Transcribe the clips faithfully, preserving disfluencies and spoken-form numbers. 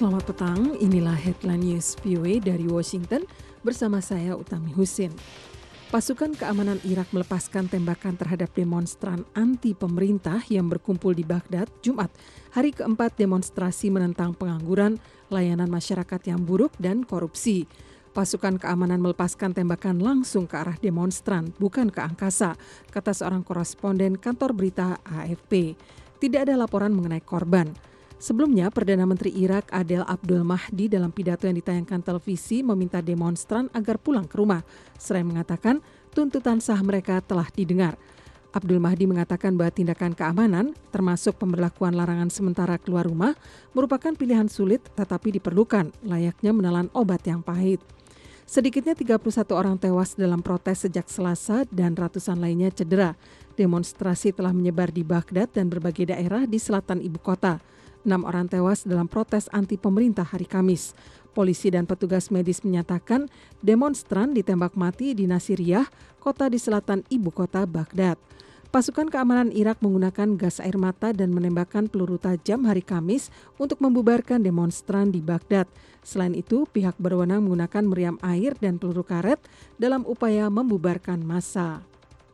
Selamat petang, inilah Headline News V O A dari Washington bersama saya Utami Husin. Pasukan keamanan Irak melepaskan tembakan terhadap demonstran anti pemerintah yang berkumpul di Baghdad Jumat, hari keempat demonstrasi menentang pengangguran, layanan masyarakat yang buruk, dan korupsi. Pasukan keamanan melepaskan tembakan langsung ke arah demonstran, bukan ke angkasa, kata seorang koresponden kantor berita A F P. Tidak ada laporan mengenai korban. Sebelumnya, Perdana Menteri Irak Adel Abdul Mahdi dalam pidato yang ditayangkan televisi meminta demonstran agar pulang ke rumah, seraya mengatakan tuntutan sah mereka telah didengar. Abdul Mahdi mengatakan bahwa tindakan keamanan, termasuk pemberlakuan larangan sementara keluar rumah, merupakan pilihan sulit tetapi diperlukan, layaknya menelan obat yang pahit. Sedikitnya tiga puluh satu orang tewas dalam protes sejak Selasa dan ratusan lainnya cedera. Demonstrasi telah menyebar di Baghdad dan berbagai daerah di selatan ibu kota. Enam orang tewas dalam protes anti pemerintah hari Kamis. Polisi dan petugas medis menyatakan demonstran ditembak mati di Nasiriyah, kota di selatan ibu kota Baghdad. Pasukan keamanan Irak menggunakan gas air mata dan menembakkan peluru tajam hari Kamis untuk membubarkan demonstran di Baghdad. Selain itu, pihak berwenang menggunakan meriam air dan peluru karet dalam upaya membubarkan massa.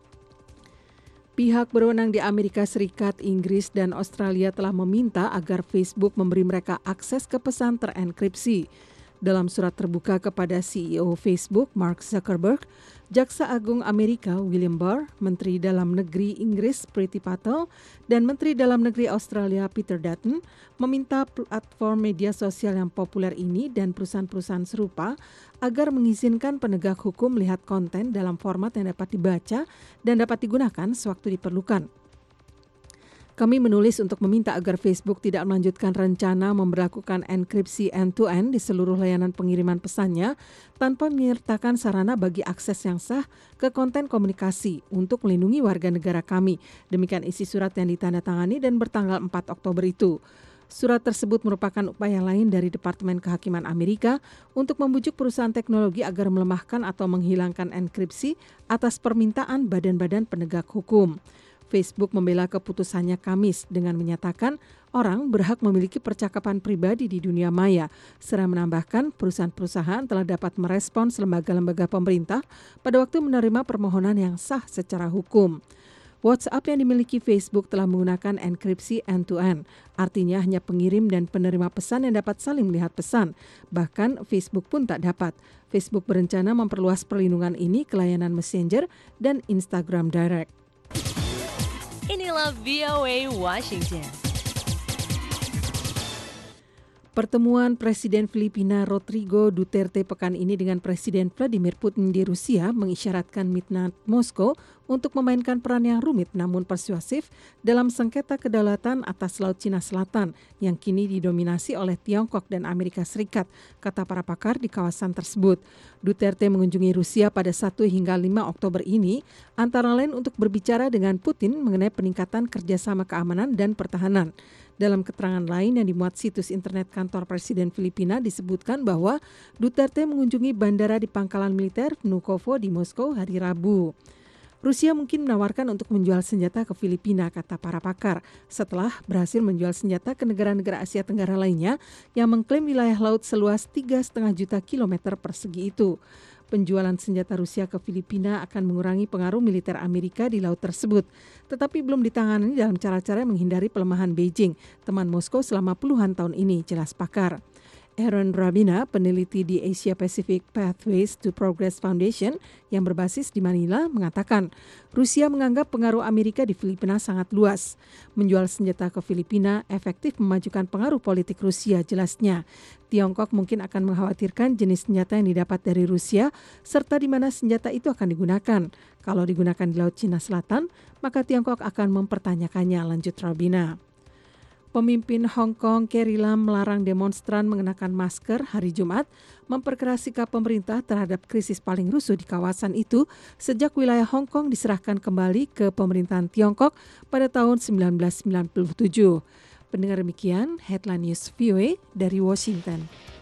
Pihak berwenang di Amerika Serikat, Inggris, dan Australia telah meminta agar Facebook memberi mereka akses ke pesan terenkripsi. Dalam surat terbuka kepada C E O Facebook, Mark Zuckerberg, Jaksa Agung Amerika William Barr, Menteri Dalam Negeri Inggris Priti Patel, dan Menteri Dalam Negeri Australia Peter Dutton meminta platform media sosial yang populer ini dan perusahaan-perusahaan serupa agar mengizinkan penegak hukum melihat konten dalam format yang dapat dibaca dan dapat digunakan sewaktu diperlukan. Kami menulis untuk meminta agar Facebook tidak melanjutkan rencana memberlakukan enkripsi end-to-end di seluruh layanan pengiriman pesannya tanpa menyertakan sarana bagi akses yang sah ke konten komunikasi untuk melindungi warga negara kami. Demikian isi surat yang ditandatangani dan bertanggal empat Oktober itu. Surat tersebut merupakan upaya lain dari Departemen Kehakiman Amerika untuk membujuk perusahaan teknologi agar melemahkan atau menghilangkan enkripsi atas permintaan badan-badan penegak hukum. Facebook membela keputusannya Kamis dengan menyatakan orang berhak memiliki percakapan pribadi di dunia maya, serta menambahkan perusahaan-perusahaan telah dapat merespons lembaga-lembaga pemerintah pada waktu menerima permohonan yang sah secara hukum. WhatsApp yang dimiliki Facebook telah menggunakan enkripsi end-to-end, artinya hanya pengirim dan penerima pesan yang dapat saling melihat pesan. Bahkan Facebook pun tak dapat. Facebook berencana memperluas perlindungan ini ke layanan Messenger dan Instagram Direct. Inilah V O A Washington. Pertemuan Presiden Filipina Rodrigo Duterte pekan ini dengan Presiden Vladimir Putin di Rusia mengisyaratkan minat Moskow untuk memainkan peran yang rumit namun persuasif dalam sengketa kedaulatan atas Laut Cina Selatan yang kini didominasi oleh Tiongkok dan Amerika Serikat, kata para pakar di kawasan tersebut. Duterte mengunjungi Rusia pada satu hingga lima Oktober ini, antara lain untuk berbicara dengan Putin mengenai peningkatan kerjasama keamanan dan pertahanan. Dalam keterangan lain yang dimuat situs internet kantor Presiden Filipina disebutkan bahwa Duterte mengunjungi bandara di pangkalan militer Vnukovo di Moskow hari Rabu. Rusia mungkin menawarkan untuk menjual senjata ke Filipina, kata para pakar, setelah berhasil menjual senjata ke negara-negara Asia Tenggara lainnya yang mengklaim wilayah laut seluas tiga koma lima juta kilometer persegi itu. Penjualan senjata Rusia ke Filipina akan mengurangi pengaruh militer Amerika di laut tersebut, tetapi belum ditangani dalam cara-cara menghindari pelemahan Beijing, teman Moskow selama puluhan tahun ini, jelas pakar. Aaron Rabina, peneliti di Asia Pacific Pathways to Progress Foundation yang berbasis di Manila, mengatakan Rusia menganggap pengaruh Amerika di Filipina sangat luas. Menjual senjata ke Filipina efektif memajukan pengaruh politik Rusia, jelasnya. Tiongkok mungkin akan mengkhawatirkan jenis senjata yang didapat dari Rusia serta di mana senjata itu akan digunakan. Kalau digunakan di Laut Cina Selatan, maka Tiongkok akan mempertanyakannya, lanjut Rabina. Pemimpin Hong Kong Carrie Lam melarang demonstran mengenakan masker hari Jumat, memperkeras sikap pemerintah terhadap krisis paling rusuh di kawasan itu sejak wilayah Hong Kong diserahkan kembali ke pemerintahan Tiongkok pada tahun sembilan belas sembilan puluh tujuh. Pendengar demikian, Headline News V O A dari Washington.